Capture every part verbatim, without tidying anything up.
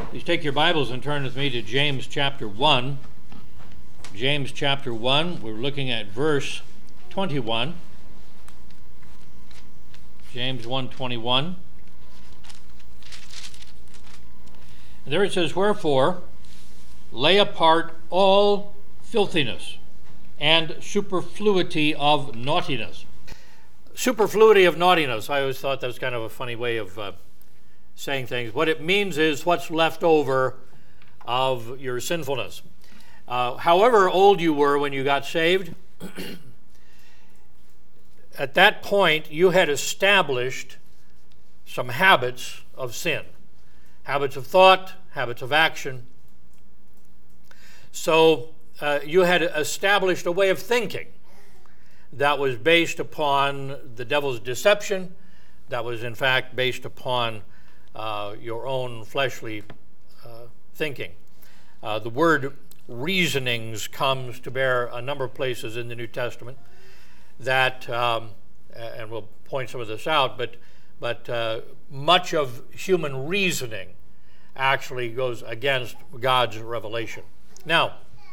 Please take your Bibles and turn with me to James chapter one. James chapter one, we're looking at verse twenty-one. James one twenty-one. And there it says, "Wherefore, lay apart all filthiness and superfluity of naughtiness." Superfluity of naughtiness. I always thought that was kind of a funny way of uh, saying things. What it means is what's left over of your sinfulness. Uh, however old you were when you got saved, at that point you had established some habits of sin. Habits of thought, habits of action. So uh, you had established a way of thinking that was based upon the devil's deception, that was in fact based upon uh, your own fleshly uh, thinking. Uh, the word reasonings comes to bear a number of places in the New Testament that, um, and we'll point some of this out, but, but uh, much of human reasoning actually goes against God's revelation. Now,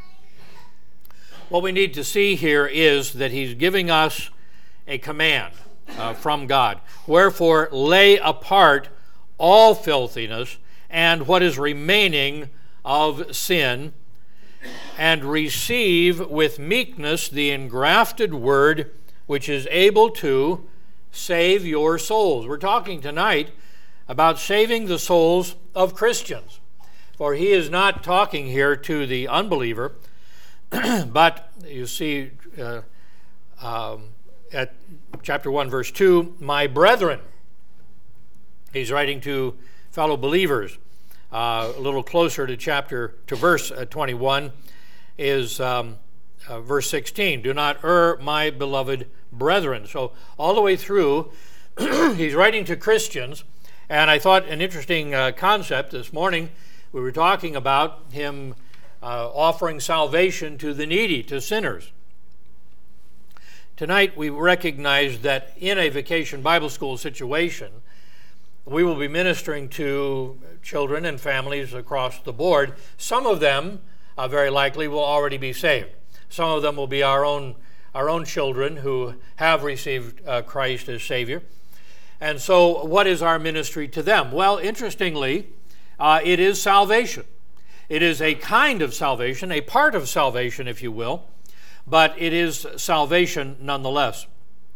what we need to see here is that he's giving us a command uh, from God. Wherefore, lay apart all filthiness and what is remaining of sin, and receive with meekness the engrafted word which is able to save your souls. We're talking tonight about saving the souls of Christians. For he is not talking here to the unbeliever, but you see uh, um, at chapter one, verse two, my brethren. He's writing to fellow believers. Uh, a little closer to chapter, to verse uh, twenty-one is um, uh, verse sixteen. Do not err, my beloved brethren. So all the way through, he's writing to Christians. And I thought an interesting uh, concept this morning, we were talking about him uh, offering salvation to the needy, to sinners. Tonight we recognize that in a Vacation Bible School situation, we will be ministering to children and families across the board. Some of them, uh, very likely, will already be saved. Some of them will be our own, our own children who have received uh, Christ as Savior. And so what is our ministry to them? Well, interestingly, uh, it is salvation. It is a kind of salvation, a part of salvation, if you will, but it is salvation nonetheless.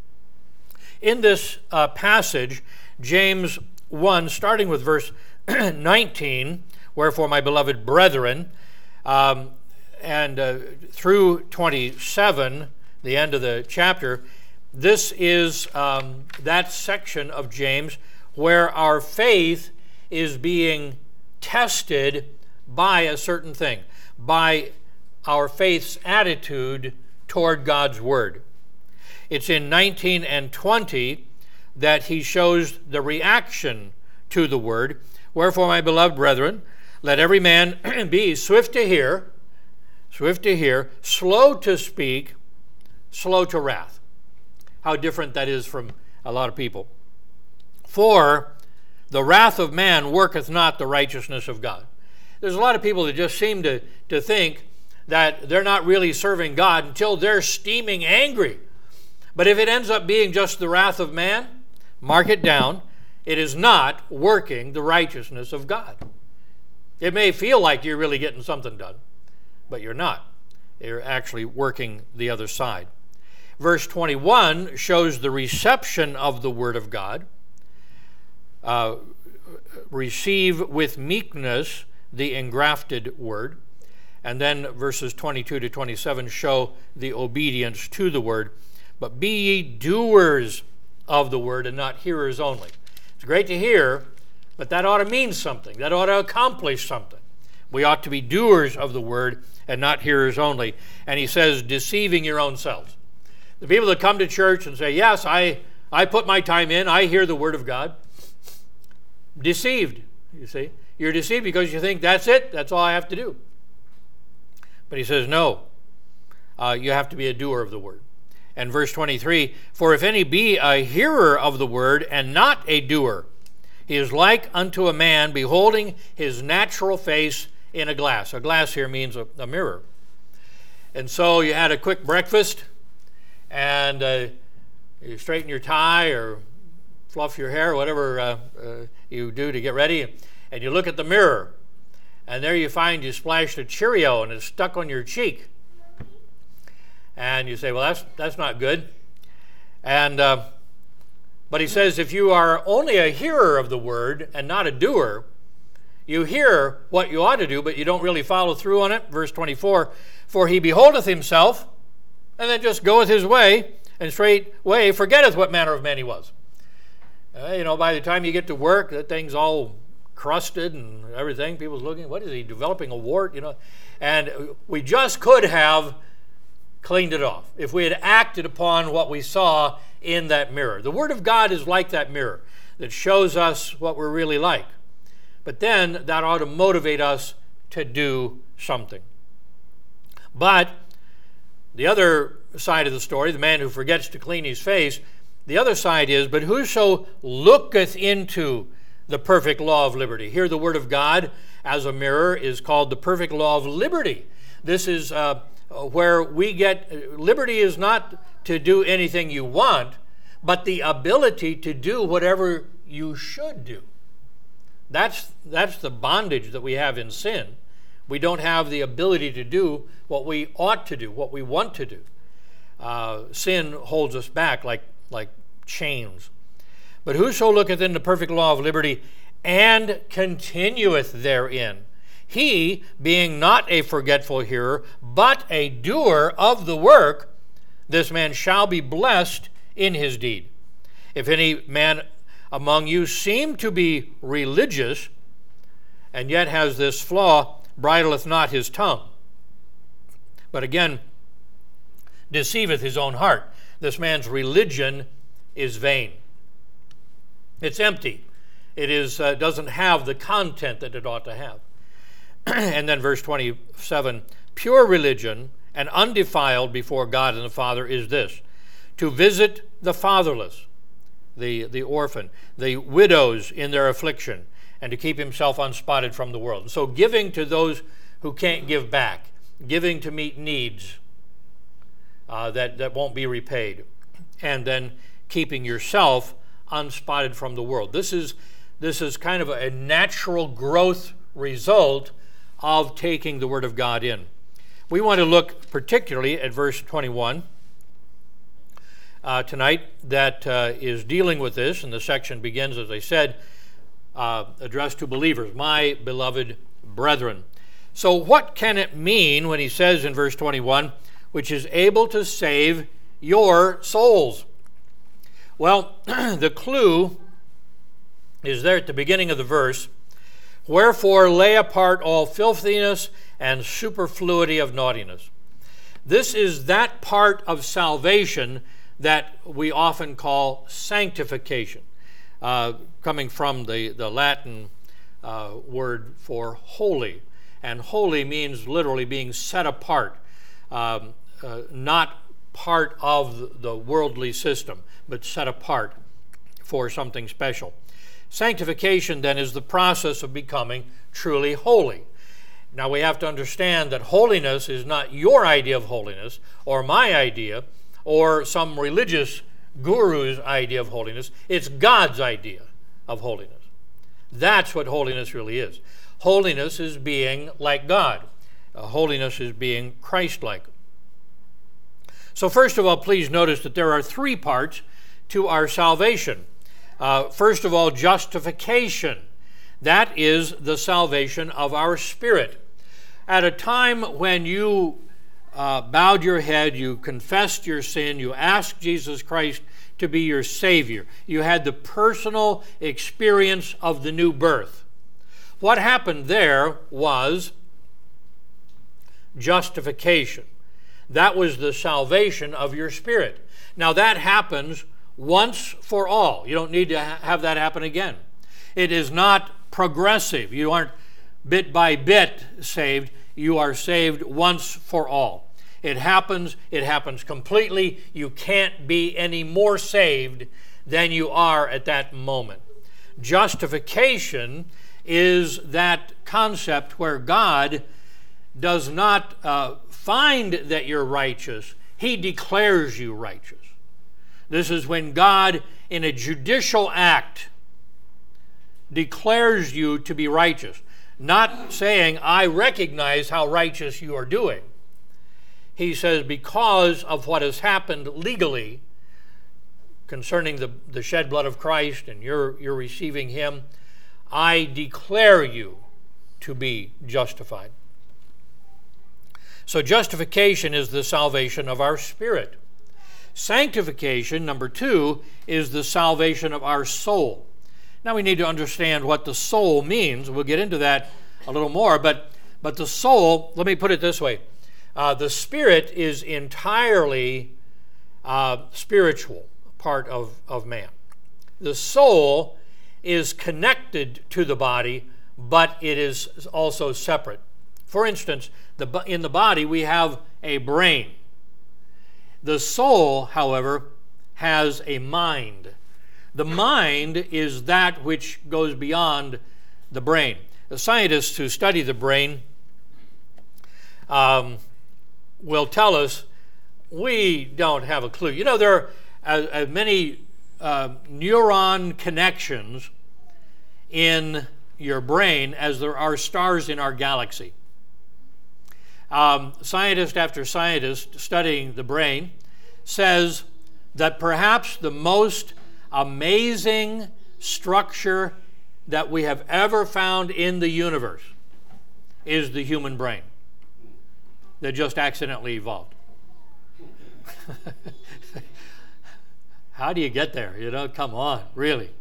In this uh, passage, James one, starting with verse nineteen, wherefore my beloved brethren, um, and uh, through twenty-seven, the end of the chapter, this is um, that section of James where our faith is being tested by a certain thing, by our faith's attitude toward God's Word. It's in nineteen and twenty that he shows the reaction to the Word. Wherefore, my beloved brethren, let every man be swift to hear, swift to hear, slow to speak, slow to wrath. How different that is from a lot of people. For the wrath of man worketh not the righteousness of God. There's a lot of people that just seem to, to think that they're not really serving God until they're steaming angry. But if it ends up being just the wrath of man, mark it down, it is not working the righteousness of God. It may feel like you're really getting something done, but you're not. You're actually working the other side. Verse twenty-one shows the reception of the Word of God. Uh, receive with meekness the engrafted Word. And then verses twenty-two to twenty-seven show the obedience to the Word. But be ye doers of the Word and not hearers only. It's great to hear, but that ought to mean something. That ought to accomplish something. We ought to be doers of the Word and not hearers only. And he says, deceiving your own selves. The people that come to church and say, yes, I, I put my time in, I hear the Word of God. Deceived, you see. You're deceived because you think that's it, that's all I have to do. But he says, no, uh, you have to be a doer of the Word. And verse twenty-three, for if any be a hearer of the Word and not a doer, He is like unto a man beholding his natural face in a glass. A glass here means a, a mirror. And so you had a quick breakfast, and uh, you straighten your tie or fluff your hair, whatever uh, uh, you do to get ready, and you look at the mirror, and there you find you splashed a Cheerio and it's stuck on your cheek. And you say, well, that's that's not good. And uh, but he says, if you are only a hearer of the word and not a doer, you hear what you ought to do, but you don't really follow through on it. Verse twenty-four, for he beholdeth himself, and then just goeth his way, and straightway forgetteth what manner of man he was. Uh, you know, by the time you get to work, that thing's all crusted and everything. People's looking, what is he, developing a wart? You know, and we just could have cleaned it off if we had acted upon what we saw in that mirror. The Word of God is like that mirror that shows us what we're really like. But then that ought to motivate us to do something. But the other side of the story, the man who forgets to clean his face, the other side is, but whoso looketh into the perfect law of liberty. Here the Word of God as a mirror is called the perfect law of liberty. This is uh, where we get, liberty is not to do anything you want, but the ability to do whatever you should do. That's, that's the bondage that we have in sin. We don't have the ability to do what we ought to do, what we want to do. Uh, sin holds us back like, like chains. But whoso looketh in the perfect law of liberty and continueth therein, he, being not a forgetful hearer, but a doer of the work, this man shall be blessed in his deed. If any man among you seem to be religious, and yet has this flaw, bridleth not his tongue, but again deceiveth his own heart. This man's religion is vain. It's empty. It is uh, doesn't have the content that it ought to have. And then verse twenty-seven, pure religion and undefiled before God and the Father is this, to visit the fatherless, the, the orphan, the widows in their affliction, and to keep himself unspotted from the world. So giving to those who can't give back, giving to meet needs uh, that, that won't be repaid, and then keeping yourself unspotted from the world. This is, this is kind of a natural growth result of taking the Word of God in. We want to look particularly at verse twenty-one uh, tonight that uh, is dealing with this, and the section begins, as I said, uh, addressed to believers, my beloved brethren. So what can it mean when he says in verse twenty-one, which is able to save your souls? Well, the clue is there at the beginning of the verse. Wherefore lay apart all filthiness and superfluity of naughtiness. This is that part of salvation that we often call sanctification, uh, coming from the, the Latin uh, word for holy. And holy means literally being set apart, um, uh, not part of the worldly system, but set apart for something special. Sanctification, then, is the process of becoming truly holy. Now, we have to understand that holiness is not your idea of holiness, or my idea, or some religious guru's idea of holiness. It's God's idea of holiness. That's what holiness really is. Holiness is being like God. Uh, holiness is being Christ-like. So first of all, please notice that there are three parts to our salvation. Uh, first of all, justification. That is the salvation of our spirit. At a time when you uh, bowed your head, you confessed your sin, you asked Jesus Christ to be your Savior, you had the personal experience of the new birth. What happened there was justification. That was the salvation of your spirit. Now that happens once for all. You don't need to ha- have that happen again. It is not progressive. You aren't bit by bit saved. You are saved once for all. It happens. It happens completely. You can't be any more saved than you are at that moment. Justification is that concept where God does not uh, find that you're righteous, He declares you righteous. This is when God, in a judicial act, declares you to be righteous. Not saying, I recognize how righteous you are doing. He says, because of what has happened legally concerning the, the shed blood of Christ and you're, you're receiving Him, I declare you to be justified. So justification is the salvation of our spirit. Sanctification, number two, is the salvation of our soul. Now we need to understand what the soul means. We'll get into that a little more, but, but the soul, let me put it this way. Uh, the spirit is entirely uh, spiritual part of, of man. The soul is connected to the body, but it is also separate. For instance, the, in the body we have a brain. The soul, however, has a mind. The mind is that which goes beyond the brain. The scientists who study the brain um, will tell us we don't have a clue. You know, there are as, as many uh, neuron connections in your brain as there are stars in our galaxy. Um, scientist after scientist studying the brain says that perhaps the most amazing structure that we have ever found in the universe is the human brain that just accidentally evolved. How do you get there? You know, come on, really.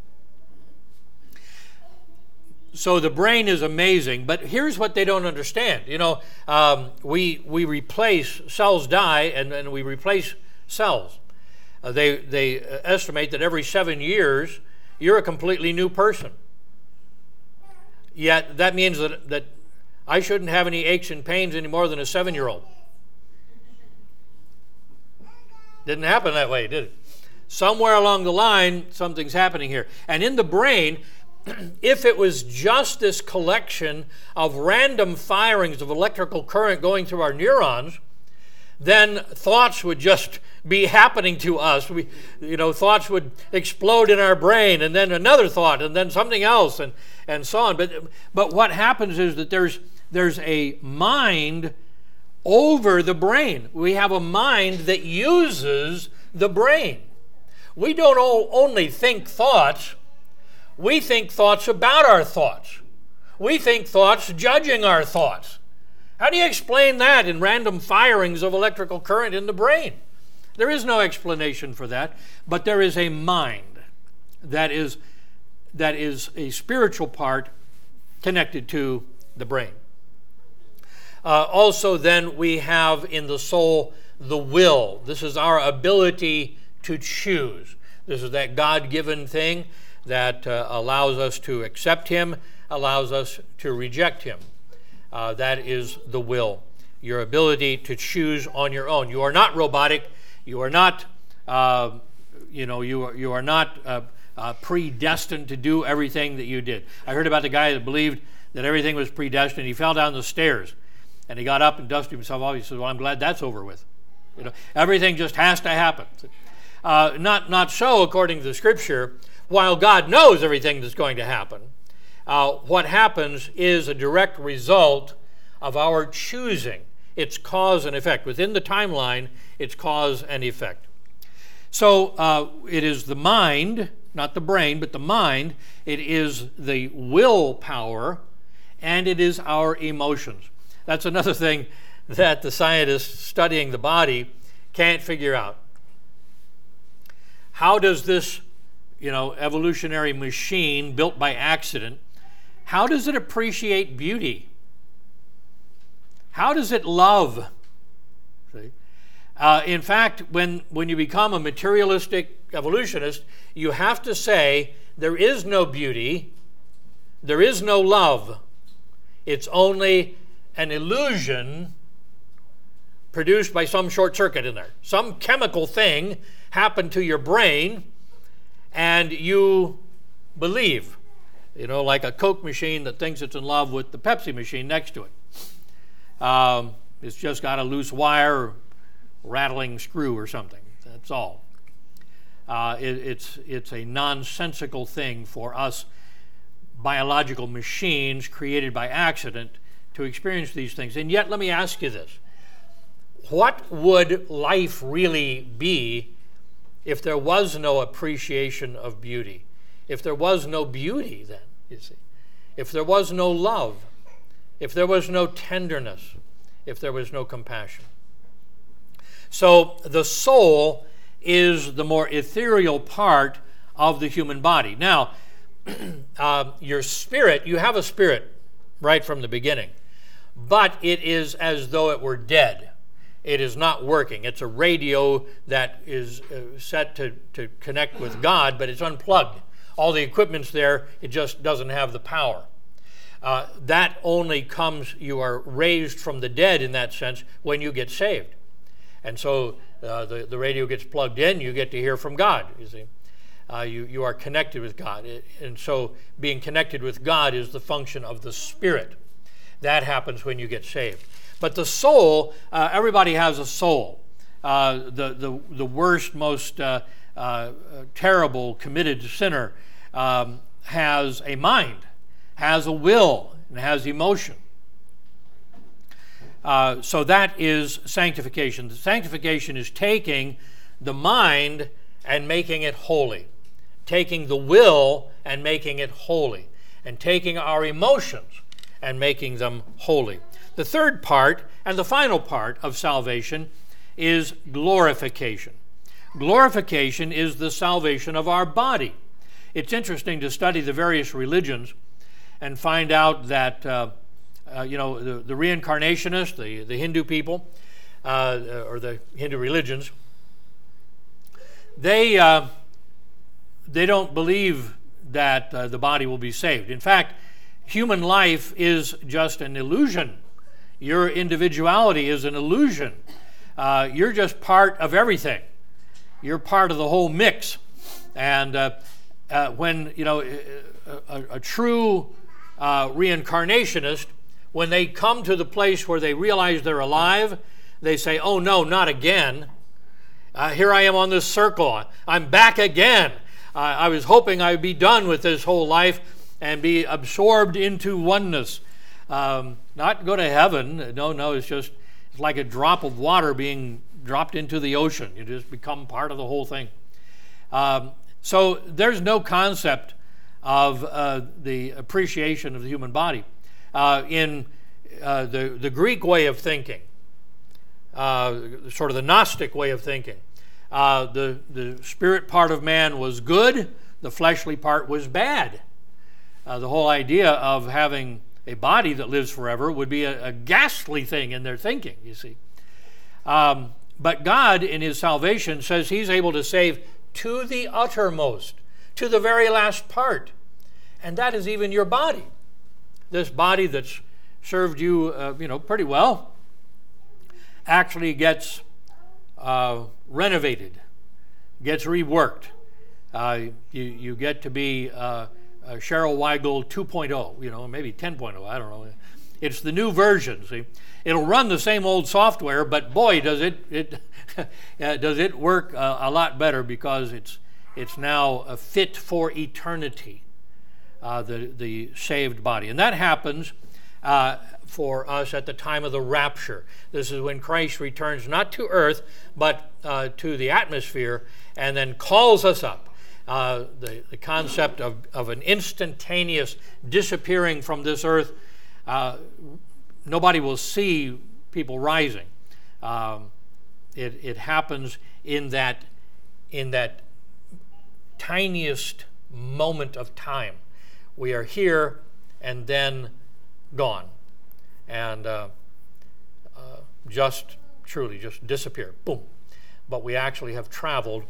So the brain is amazing, but here's what they don't understand. You know, um, we we replace, cells die, and, and we replace cells. Uh, they, they estimate that every seven years, you're a completely new person. Yet that means that, that I shouldn't have any aches and pains any more than a seven-year-old. Didn't happen that way, did it? Somewhere along the line, something's happening here. And in the brain, if it was just this collection of random firings of electrical current going through our neurons, then thoughts would just be happening to us. We, you know, thoughts would explode in our brain, and then another thought, and then something else, and, and so on. But, but what happens is that there's, there's a mind over the brain. We have a mind that uses the brain. We don't all only think thoughts, we think thoughts about our thoughts. We think thoughts judging our thoughts. How do you explain that in random firings of electrical current in the brain? There is no explanation for that, but there is a mind that is, that is a spiritual part connected to the brain. Uh, also, then, we have in the soul the will. This is our ability to choose. This is that God-given thing that uh, allows us to accept Him, allows us to reject Him. Uh, that is the will, your ability to choose on your own. You are not robotic. You are not, uh, you know, you are, you are not uh, uh, predestined to do everything that you did. I heard about the guy that believed that everything was predestined. He fell down the stairs, and he got up and dusted himself off. He said, "Well, I'm glad that's over with." You know, everything just has to happen. Uh, not not so according to the Scripture. While God knows everything that's going to happen, uh, what happens is a direct result of our choosing. It's cause and effect. Within the timeline, it's cause and effect. So uh, it is the mind, not the brain, but the mind. It is the willpower, and it is our emotions. That's another thing that the scientists studying the body can't figure out. How does this, you know, evolutionary machine built by accident, how does it appreciate beauty? How does it love? See? Uh, in fact, when, when you become a materialistic evolutionist, you have to say there is no beauty, there is no love. It's only an illusion produced by some short circuit in there. Some chemical thing happened to your brain, and you believe. You know, like a Coke machine that thinks it's in love with the Pepsi machine next to it. Um, it's just got a loose wire, or rattling screw or something. That's all. Uh, it, it's, it's a nonsensical thing for us biological machines created by accident to experience these things. And yet, let me ask you this. What would life really be if there was no appreciation of beauty? If there was no beauty, then, you see, if there was no love, if there was no tenderness, if there was no compassion. So the soul is the more ethereal part of the human body. Now, uh, your spirit, you have a spirit right from the beginning, but it is as though it were dead. It is not working. It's a radio that is uh, set to, to connect with God, but it's unplugged. All the equipment's there, it just doesn't have the power. Uh, that only comes, you are raised from the dead in that sense when you get saved. And so uh, the, the radio gets plugged in, you get to hear from God, you see. Uh, you, you are connected with God. It, and so being connected with God is the function of the Spirit. That happens when you get saved. But the soul, uh, everybody has a soul. Uh, the, the, the worst, most uh, uh, terrible, committed sinner um, has a mind, has a will, and has emotion. Uh, so that is sanctification. The sanctification is taking the mind and making it holy, taking the will and making it holy, and taking our emotions and making them holy. The third part and the final part of salvation is glorification. Glorification is the salvation of our body. It's interesting to study the various religions and find out that, uh, uh, you know, the, the reincarnationists, the, the Hindu people, uh, or the Hindu religions, they, uh, they don't believe that uh, the body will be saved. In fact, human life is just an illusion. Your individuality is an illusion. Uh, you're just part of everything. You're part of the whole mix. And uh, uh, when, you know, a, a, a true uh, reincarnationist, when they come to the place where they realize they're alive, they say, oh no, not again. Uh, here I am on this circle. I'm back again. Uh, I was hoping I'd be done with this whole life and be absorbed into oneness. Um, not go to heaven. No, no, it's just it's like a drop of water being dropped into the ocean. You just become part of the whole thing. Um, so there's no concept of uh, the appreciation of the human body. Uh, in uh, the, the Greek way of thinking, uh, sort of the Gnostic way of thinking, uh, the, the spirit part of man was good, the fleshly part was bad. Uh, the whole idea of having a body that lives forever would be a, a ghastly thing in their thinking, you see. Um, but God, in His salvation, says He's able to save to the uttermost, to the very last part. And that is even your body. This body that's served you, uh, you know, pretty well, actually gets uh, renovated, gets reworked. Uh, you, you get to be uh, Uh, Cheryl Weigel two point oh, you know, maybe ten point oh, I don't know. It's the new version, see. It'll run the same old software, but boy, does it it uh, does it work uh, a lot better because it's it's now uh, fit for eternity, uh, the, the saved body. And that happens uh, for us at the time of the rapture. This is when Christ returns not to earth, but uh, to the atmosphere, and then calls us up. Uh, the, the concept of, of an instantaneous disappearing from this earth, uh, nobody will see people rising. Um, it, it happens in that, in that tiniest moment of time. We are here and then gone. And uh, uh, just, truly, just disappear. Boom. But we actually have traveled.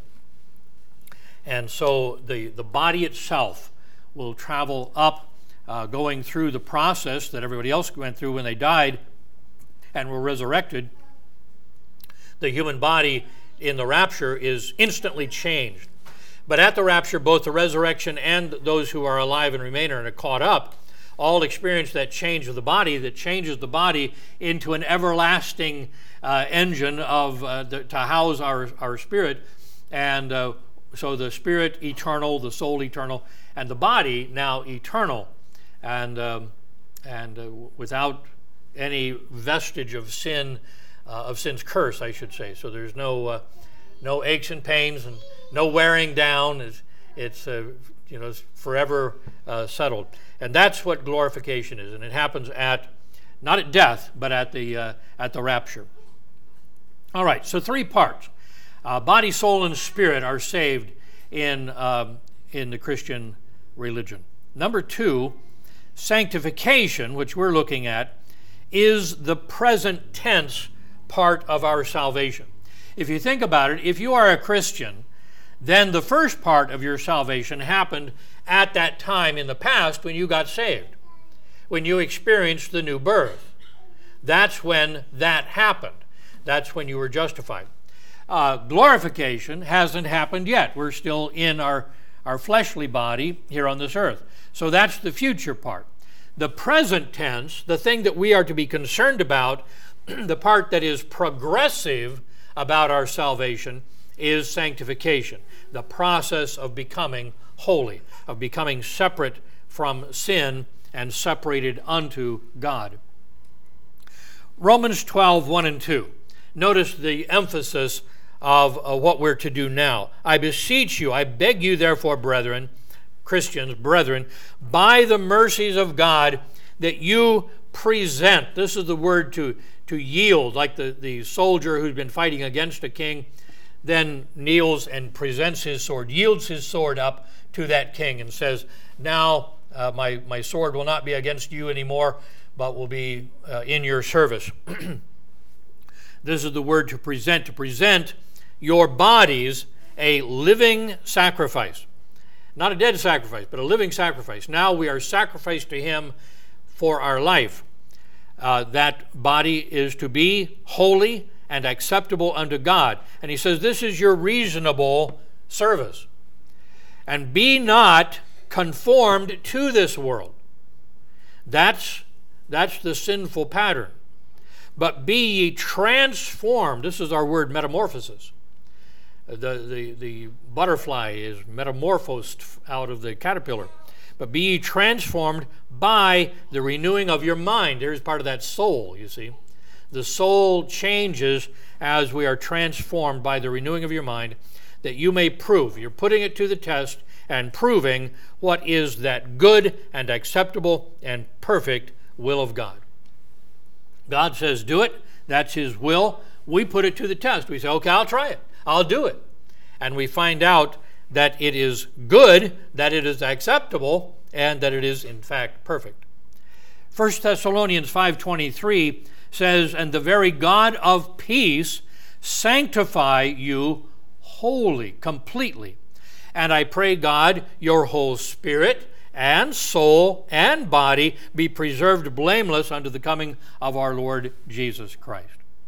And so the, the body itself will travel up, uh, going through the process that everybody else went through when they died and were resurrected. The human body in the rapture is instantly changed. But at the rapture, both the resurrection and those who are alive and remain and are caught up all experience that change of the body that changes the body into an everlasting uh, engine of uh, the, to house our, our spirit. And uh, so the spirit eternal, the soul eternal, and the body now eternal, and um, and uh, without any vestige of sin, uh, of sin's curse, I should say. So there's no uh, no aches and pains and no wearing down. It's, it's uh, you know, it's forever uh, settled, and that's what glorification is, and it happens at not at death, but at the uh, at the rapture. All right, so three parts: uh, body, soul, and spirit are saved in um, in the Christian religion. Number two, sanctification, which we're looking at, is the present tense part of our salvation. If you think about it, if you are a Christian, then the first part of your salvation happened at that time in the past when you got saved, when you experienced the new birth. That's when that happened. That's when you were justified. Uh, glorification hasn't happened yet. We're still in our, our fleshly body here on this earth. So that's the future part. The present tense, the thing that we are to be concerned about, the part that is progressive about our salvation, is sanctification, the process of becoming holy, of becoming separate from sin and separated unto God. Romans twelve, one and two. Notice the emphasis of uh, what we're to do now. I beseech you, I beg you therefore, brethren, Christians, brethren, by the mercies of God, that you present. This is the word to, to yield, like the, the soldier who's been fighting against a king, then kneels and presents his sword, yields his sword up to that king and says, now uh, my, my sword will not be against you anymore, but will be uh, in your service. This is the word to present, to present your bodies a living sacrifice. Not a dead sacrifice, but a living sacrifice. Now we are sacrificed to him for our life. Uh, that body is to be holy and acceptable unto God. And he says, this is your reasonable service. And be not conformed to this world. That's, that's the sinful pattern. But be ye transformed. This is our word metamorphosis. The, the, the butterfly is metamorphosed out of the caterpillar. But be ye transformed by the renewing of your mind. There's part of that soul, you see. The soul changes as we are transformed by the renewing of your mind, that you may prove. You're putting it to the test and proving what is that good and acceptable and perfect will of God. God says do it. That's his will. We put it to the test. We say, okay, I'll try it. I'll do it. And we find out that it is good, that it is acceptable, and that it is in fact perfect. First Thessalonians five twenty-three says, and the very God of peace sanctify you wholly, completely. And I pray God, your whole spirit and soul and body be preserved blameless unto the coming of our Lord Jesus Christ.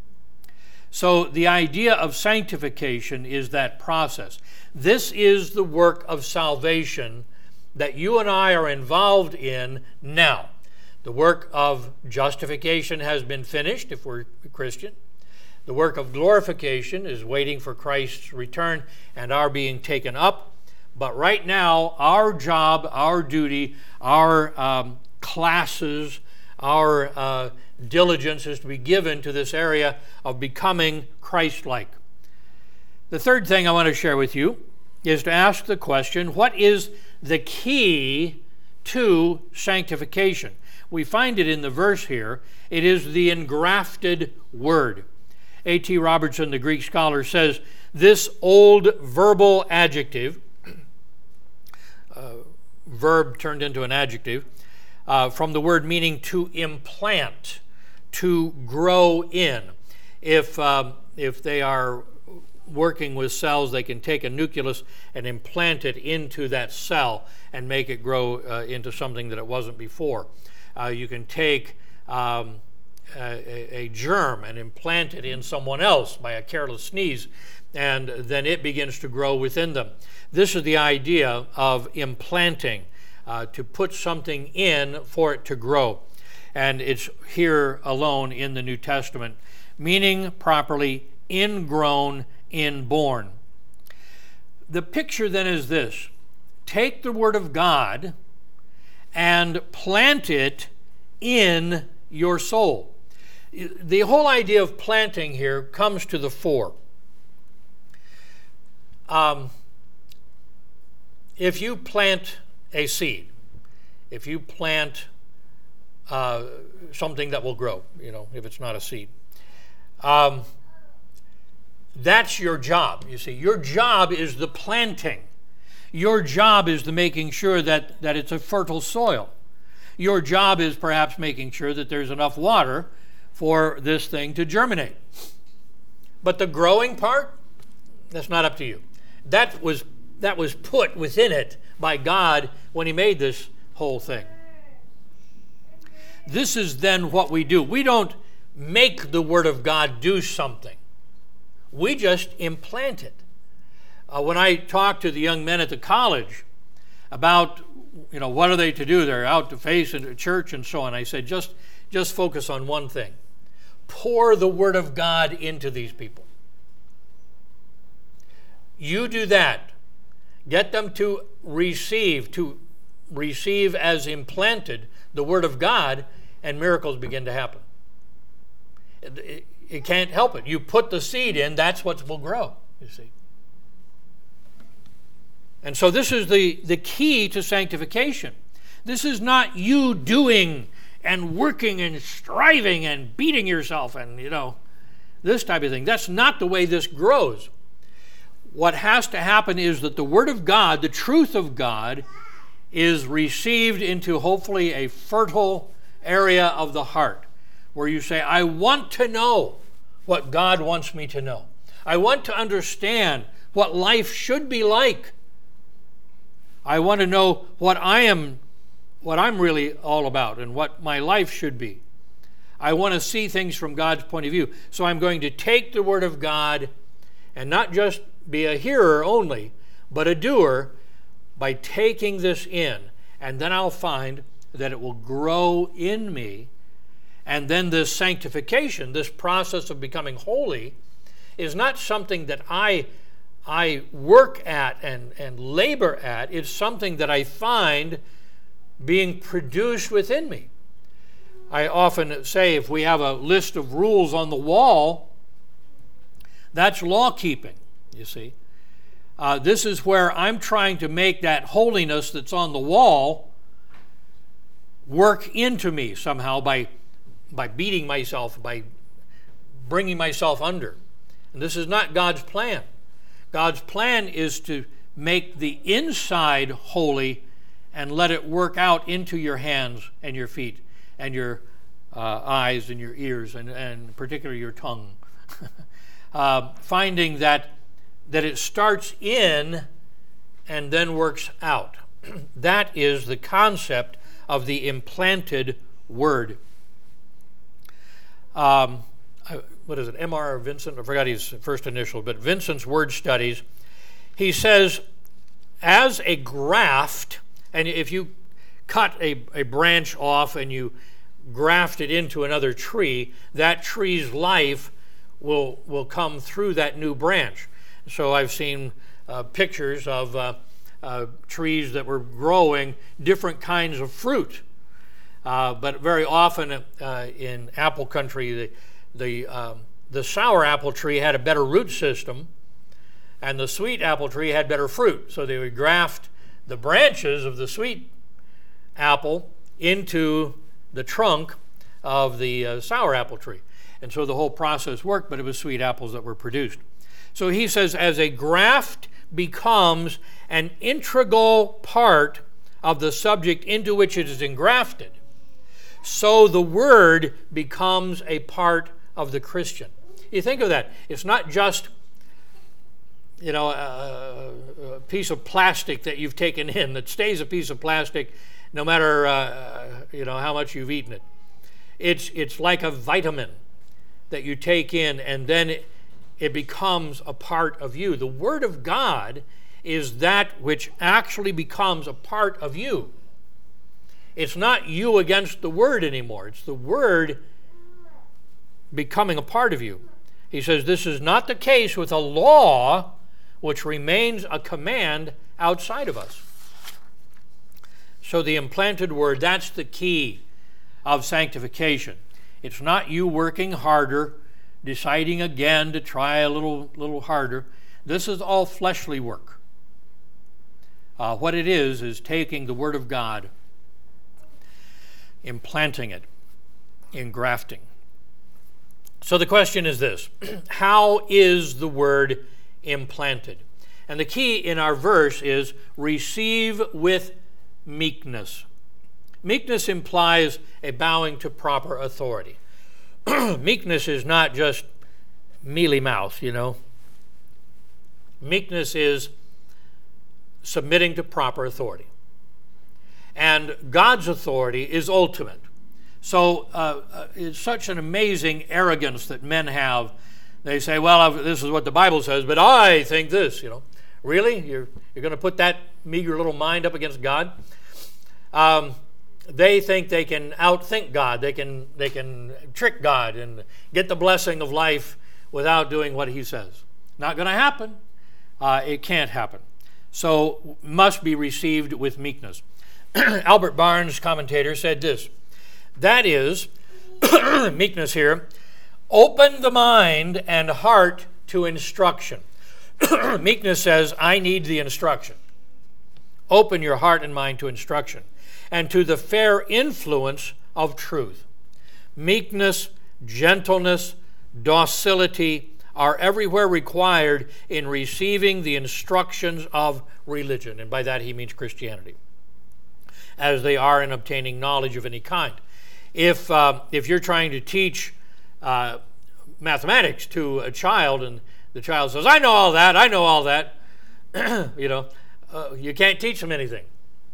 So the idea of sanctification is that process. This is the work of salvation that you and I are involved in now. The work of justification has been finished if we're a Christian. The work of glorification is waiting for Christ's return and our being taken up. But right now, our job, our duty, our um, classes, our uh, diligence is to be given to this area of becoming Christ-like. The third thing I want to share with you is to ask the question, what is the key to sanctification? We find it in the verse here. It is the engrafted word. A T Robertson, the Greek scholar, says this old verbal adjective, uh, verb turned into an adjective, uh, from the word meaning to implant, to grow in. If, um, if they are working with cells, they can take a nucleus and implant it into that cell and make it grow uh, into something that it wasn't before. Uh, you can take um, a, a germ and implant it in someone else by a careless sneeze, and then it begins to grow within them. This is the idea of implanting, uh, to put something in for it to grow. And it's here alone in the New Testament, meaning properly ingrown, inborn. The picture then is this: take the Word of God and plant it in your soul. The whole idea of planting here comes to the fore. Um, if you plant a seed, if you plant uh, something that will grow, you know, if it's not a seed, um, that's your job. You see, your job is the planting. Your job is the making sure that, that it's a fertile soil. Your job is perhaps making sure that there's enough water for this thing to germinate. But the growing part, that's not up to you. That was, that was put within it by God when He made this whole thing. This is then what we do. We don't make the Word of God do something. We just implant it. Uh, when I talk to the young men at the college about, you know, what are they to do? They're out to face in a church and so on. I said, just, just focus on one thing. Pour the Word of God into these people. You do that. Get them to receive, to receive as implanted the Word of God, and miracles begin to happen. It, it, it can't help it. You put the seed in, that's what will grow, you see. And so this is the, the key to sanctification. This is not you doing and working and striving and beating yourself and, you know, this type of thing. That's not the way this grows. What has to happen is that the Word of God, the truth of God, is received into hopefully a fertile area of the heart where you say, I want to know what God wants me to know. I want to understand what life should be like. I want to know what I am, what I'm really all about and what my life should be. I want to see things from God's point of view. So I'm going to take the Word of God and not just be a hearer only, but a doer by taking this in. And then I'll find that it will grow in me. And then this sanctification, this process of becoming holy, is not something that I I work at and, and labor at. It's something that I find being produced within me. I often say if we have a list of rules on the wall, that's law keeping, you see. Uh, this is where I'm trying to make that holiness that's on the wall work into me somehow by, by beating myself, by bringing myself under. And this is not God's plan. God's plan is to make the inside holy and let it work out into your hands and your feet and your uh, eyes and your ears and, and particularly your tongue. uh, finding that, that it starts in and then works out. That is the concept of the implanted Word. Um, I, what is it, M R Vincent? I forgot his first initial, but Vincent's Word Studies. He says, as a graft, and if you cut a, a branch off and you graft it into another tree, that tree's life will, will come through that new branch. So I've seen uh, pictures of uh, uh, trees that were growing different kinds of fruit. Uh, but very often uh, in apple country, the The, um, the sour apple tree had a better root system, and the sweet apple tree had better fruit. So they would graft the branches of the sweet apple into the trunk of the uh, sour apple tree. And so the whole process worked, but it was sweet apples that were produced. So he says, as a graft becomes an integral part of the subject into which it is engrafted, so the Word becomes a part of the Christian. You think of that. It's not just, you know, a, a piece of plastic that you've taken in that stays a piece of plastic no matter, uh, you know, how much you've eaten it. It's, it's like a vitamin that you take in, and then it, it becomes a part of you. The Word of God is that which actually becomes a part of you. It's not you against the Word anymore. It's the Word becoming a part of you. He says this is not the case with a law which remains a command outside of us. So the implanted Word, that's the key of sanctification. It's not you working harder, deciding again to try a little, little harder. This is all fleshly work. Uh, what it is is taking the Word of God, implanting it, engrafting. So the question is this: how is the Word implanted? And the key in our verse is receive with meekness. Meekness implies a bowing to proper authority. Meekness is not just mealy mouth, you know. Meekness is submitting to proper authority. And God's authority is ultimate. So uh, uh, it's such an amazing arrogance that men have. They say, well, this is what the Bible says, but I think this, you know. Really? You're, you're going to put that meager little mind up against God? Um, they think they can outthink God. They can, they can trick God and get the blessing of life without doing what He says. Not going to happen. Uh, it can't happen. So must be received with meekness. Albert Barnes, commentator, said this: that is, meekness here, open the mind and heart to instruction. Meekness says, I need the instruction. Open your heart and mind to instruction and to the fair influence of truth. Meekness, gentleness, docility are everywhere required in receiving the instructions of religion. And by that he means Christianity, as they are in obtaining knowledge of any kind. If, uh, if you're trying to teach uh, mathematics to a child and the child says, I know all that, I know all that, you know, uh, you can't teach them anything.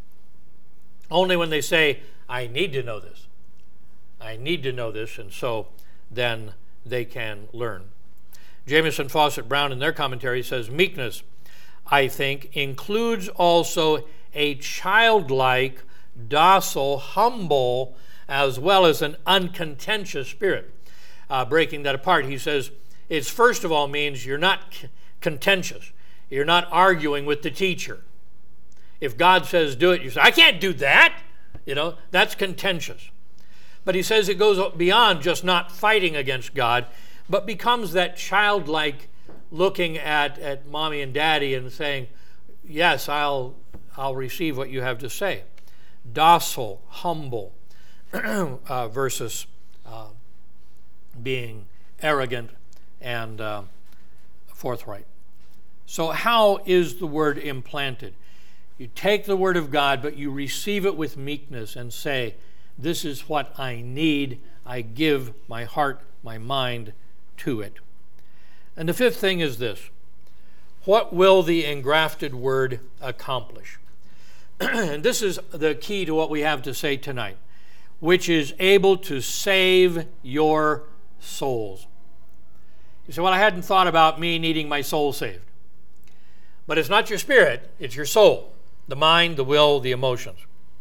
Only when they say, I need to know this. I need to know this, and so then they can learn. Jameson Fawcett Brown in their commentary says, meekness, I think, includes also a childlike, docile, humble, as well as an uncontentious spirit. Uh, breaking that apart, he says, it first of all means you're not c- contentious. You're not arguing with the teacher. If God says do it, you say, I can't do that. You know, that's contentious. But he says it goes beyond just not fighting against God, but becomes that childlike looking at, at mommy and daddy and saying, yes, I'll, I'll receive what you have to say. Docile, humble, uh, versus uh, being arrogant and uh, forthright. So how is the Word implanted? You take the Word of God, but you receive it with meekness and say, this is what I need. I give my heart, my mind to it. And the fifth thing is this: what will the engrafted Word accomplish? And this is the key to what we have to say tonight, which is able to save your souls. You say, well, I hadn't thought about me needing my soul saved. But it's not your spirit, it's your soul, the mind, the will, the emotions.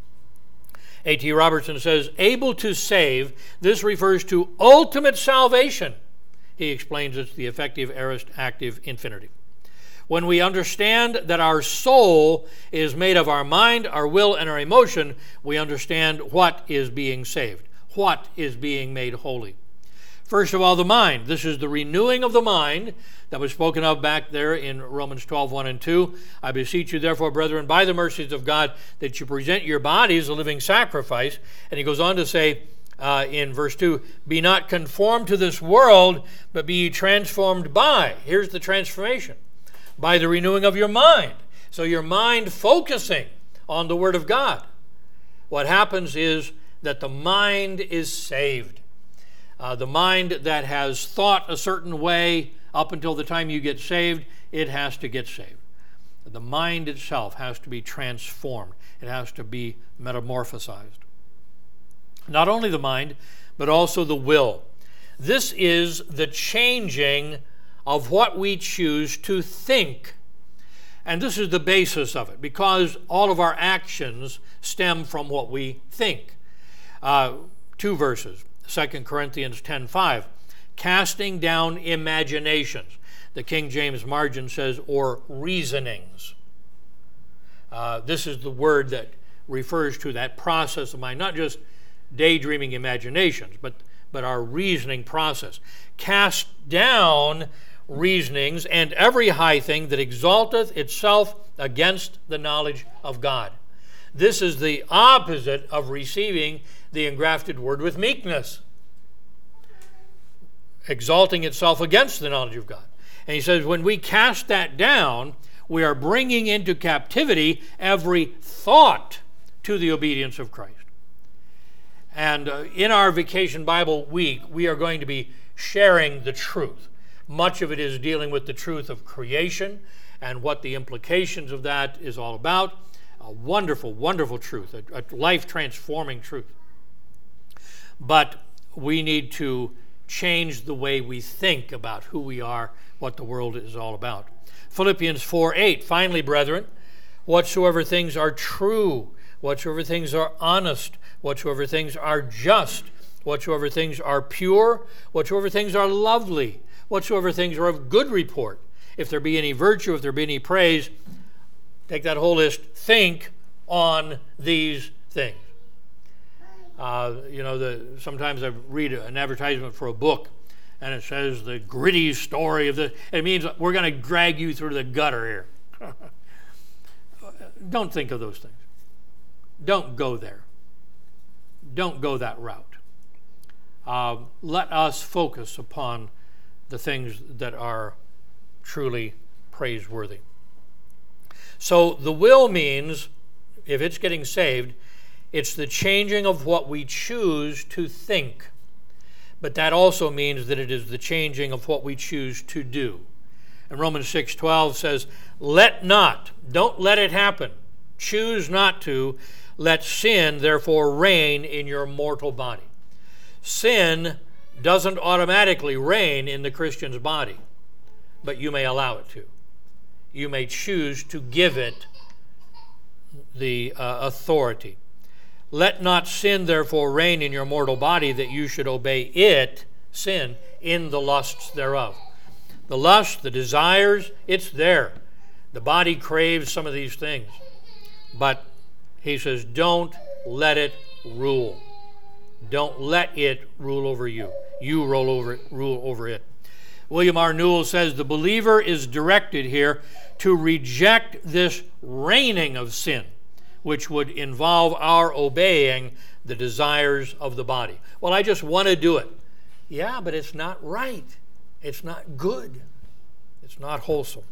A T Robertson says, able to save, this refers to ultimate salvation. He explains it's the effective aorist active infinitive. When we understand that our soul is made of our mind, our will, and our emotion, we understand what is being saved, what is being made holy. First of all, the mind. This is the renewing of the mind that was spoken of back there in Romans twelve, one and two. I beseech you, therefore, brethren, by the mercies of God, that you present your bodies a living sacrifice. And he goes on to say uh, in verse two, be not conformed to this world, but be ye transformed by. Here's the transformation. By the renewing of your mind. So your mind focusing on the Word of God. What happens is that the mind is saved. Uh, the mind that has thought a certain way up until the time you get saved, it has to get saved. The mind itself has to be transformed. It has to be metamorphosized. Not only the mind, but also the will. This is the changing of what we choose to think. And this is the basis of it, because all of our actions stem from what we think. Uh, two verses, Second Corinthians ten five, casting down imaginations. The King James margin says, or reasonings. Uh, this is the word that refers to that process of mind, not just daydreaming imaginations, but, but our reasoning process. Cast down reasonings and every high thing that exalteth itself against the knowledge of God. This is the opposite of receiving the engrafted word with meekness, exalting itself against the knowledge of God. And he says, when we cast that down, we are bringing into captivity every thought to the obedience of Christ. And uh, in our Vacation Bible Week, we are going to be sharing the truth. Much of it is dealing with the truth of creation and what the implications of that is all about. A wonderful, wonderful truth, a, a life-transforming truth. But we need to change the way we think about who we are, what the world is all about. Philippians four eight, finally, brethren, whatsoever things are true, whatsoever things are honest, whatsoever things are just, whatsoever things are pure, whatsoever things are lovely, whatsoever things are of good report, if there be any virtue, if there be any praise, take that whole list, think on these things. Uh, you know, the, sometimes I read an advertisement for a book, and it says the gritty story of the, it means we're going to drag you through the gutter here. Don't think of those things. Don't go there. Don't go that route. Uh, let us focus upon the things that are truly praiseworthy. So the will means, if it's getting saved, it's the changing of what we choose to think. But that also means that it is the changing of what we choose to do. And Romans six twelve says, let not, don't let it happen. Choose not to let sin therefore reign in your mortal body. Sin doesn't automatically reign in the Christian's body, but you may allow it to. You may choose to give it the uh, authority. Let not sin therefore reign in your mortal body, that you should obey it, sin, in the lusts thereof. The lust, the desires, it's there. The body craves some of these things. But he says, don't let it rule. Don't let it rule over you. You roll over it, rule over it. William R. Newell says the believer is directed here to reject this reigning of sin, which would involve our obeying the desires of the body. Well, I just want to do it. Yeah, but it's not right. It's not good. It's not wholesome.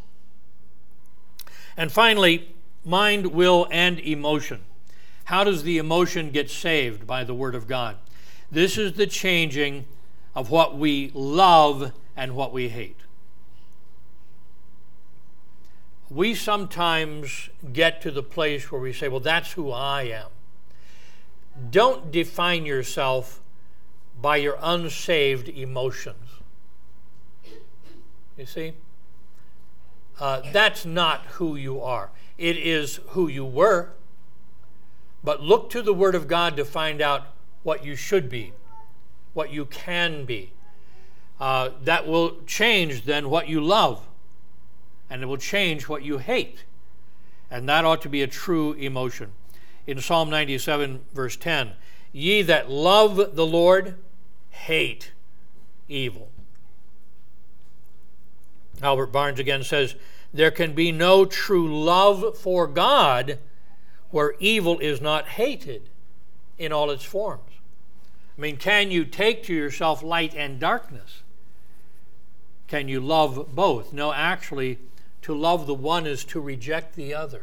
And finally, mind, will, and emotion. How does the emotion get saved by the Word of God? This is the changing of what we love and what we hate. We sometimes get to the place where we say, well, that's who I am. Don't define yourself by your unsaved emotions. You see? Uh, that's not who you are. It is who you were. But look to the Word of God to find out what you should be, what you can be. Uh, that will change then what you love, and it will change what you hate. And that ought to be a true emotion. In Psalm ninety-seven, verse ten, ye that love the Lord hate evil. Albert Barnes again says, there can be no true love for God where evil is not hated in all its forms. I mean, can you take to yourself light and darkness? Can you love both? No, actually, to love the one is to reject the other.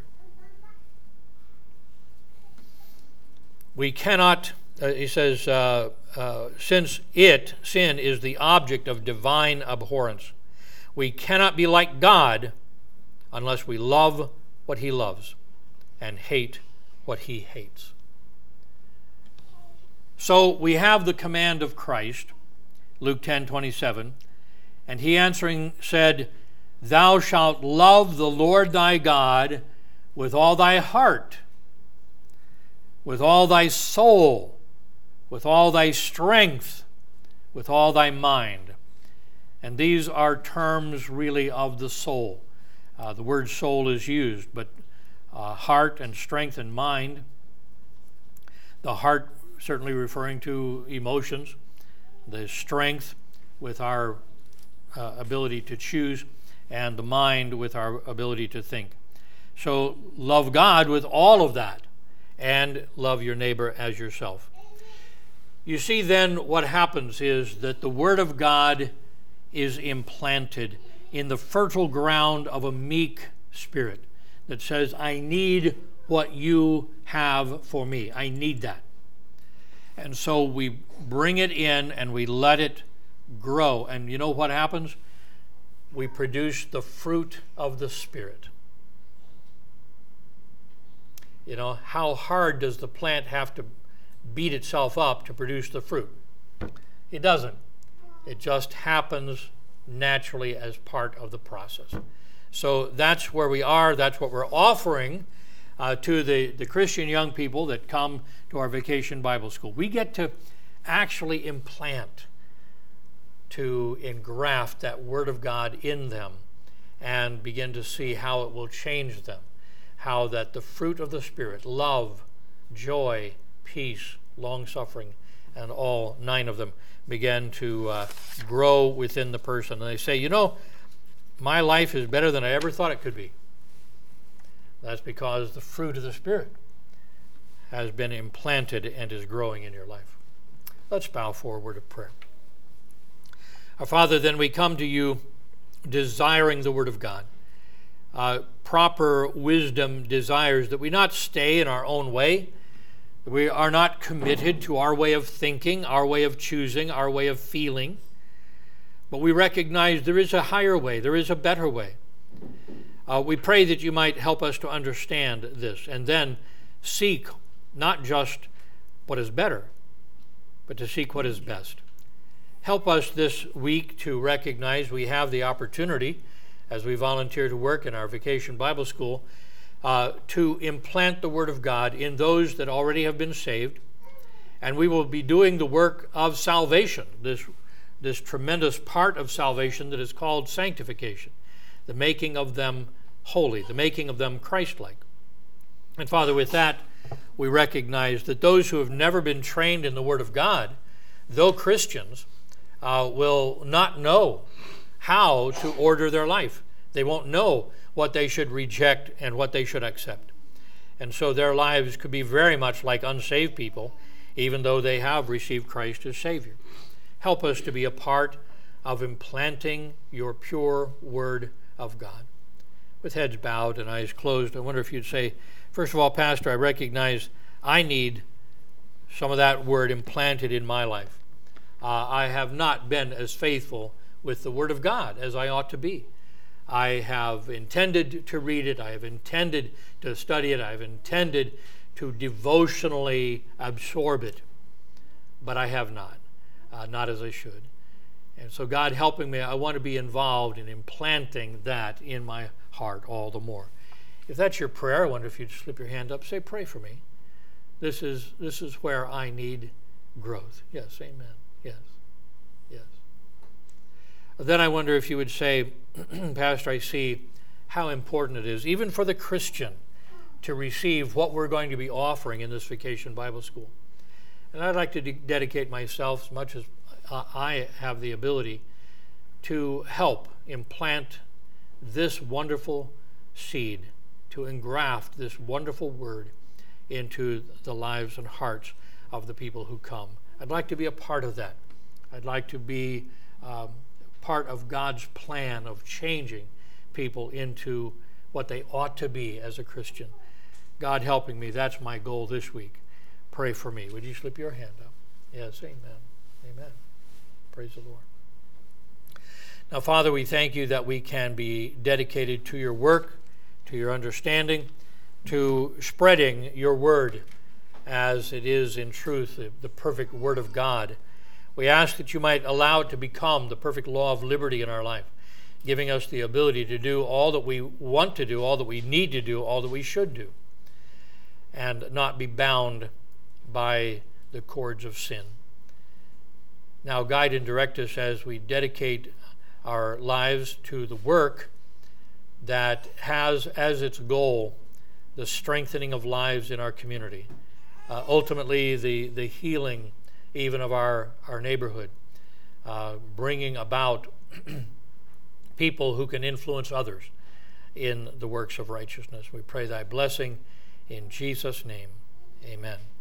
We cannot, uh, he says, uh, uh, since it, sin, is the object of divine abhorrence, we cannot be like God unless we love what he loves and hate what he hates. So we have the command of Christ, Luke ten twenty-seven, and he answering said, Thou shalt love the Lord thy God with all thy heart, with all thy soul, with all thy strength, with all thy mind. And these are terms really of the soul. Uh, the word soul is used, but uh, heart and strength and mind. The heart certainly referring to emotions, the strength with our uh, ability to choose, and the mind with our ability to think. So love God with all of that, and love your neighbor as yourself. You see then what happens is that the Word of God is implanted in the fertile ground of a meek spirit that says, I need what you have for me. I need that. And so we bring it in and we let it grow. And you know what happens? We produce the fruit of the Spirit. You know, how hard does the plant have to beat itself up to produce the fruit? It doesn't. It just happens naturally as part of the process. So that's where we are. That's what we're offering uh, to the, the Christian young people that come to our Vacation Bible School. We get to actually implant, to engraft that Word of God in them and begin to see how it will change them, how that the fruit of the Spirit, love, joy, peace, long-suffering, and all nine of them begin to uh, grow within the person. And they say, you know, my life is better than I ever thought it could be. That's because the fruit of the Spirit has been implanted and is growing in your life. Let's bow for a word of prayer. Our Father, then we come to you desiring the Word of God. Uh, proper wisdom desires that we not stay in our own way, that we are not committed to our way of thinking, our way of choosing, our way of feeling, but we recognize there is a higher way, there is a better way. Uh, we pray that you might help us to understand this and then seek not just what is better, but to seek what is best. Help us this week to recognize we have the opportunity, as we volunteer to work in our Vacation Bible School, uh, to implant the Word of God in those that already have been saved. And we will be doing the work of salvation, this, this tremendous part of salvation that is called sanctification, the making of them holy, the making of them Christ-like. And Father, with that, we recognize that those who have never been trained in the Word of God, though Christians, uh, will not know how to order their life. They won't know what they should reject and what they should accept. And so their lives could be very much like unsaved people, even though they have received Christ as Savior. Help us to be a part of implanting your pure Word of God. With heads bowed and eyes closed, I wonder if you'd say, first of all, Pastor, I recognize I need some of that Word implanted in my life. Uh, I have not been as faithful with the Word of God as I ought to be. I have intended to read it. I have intended to study it. I have intended to devotionally absorb it. But I have not, uh, not as I should. And so God helping me, I want to be involved in implanting that in my heart all the more. If that's your prayer, I wonder if you'd slip your hand up, say, pray for me. This is, this is where I need growth. Yes, amen. Yes, yes. Then I wonder if you would say, Pastor, I see how important it is, even for the Christian, to receive what we're going to be offering in this Vacation Bible School. And I'd like to de- dedicate myself, as much as I have the ability, to help implant this wonderful seed, to engraft this wonderful Word into the lives and hearts of the people who come. I'd like to be a part of that. I'd like to be um, part of God's plan of changing people into what they ought to be as a Christian. God helping me, that's my goal this week. Pray for me. Would you slip your hand up? Yes, amen. Amen. Praise the Lord. Now, Father, we thank you that we can be dedicated to your work, to your understanding, to spreading your word as it is in truth, the, the perfect Word of God. We ask that you might allow it to become the perfect law of liberty in our life, giving us the ability to do all that we want to do, all that we need to do, all that we should do, and not be bound by the cords of sin. Now guide and direct us as we dedicate our lives to the work that has as its goal the strengthening of lives in our community, uh, ultimately the, the healing even of our, our neighborhood, uh, bringing about people who can influence others in the works of righteousness. We pray thy blessing in Jesus' name. Amen.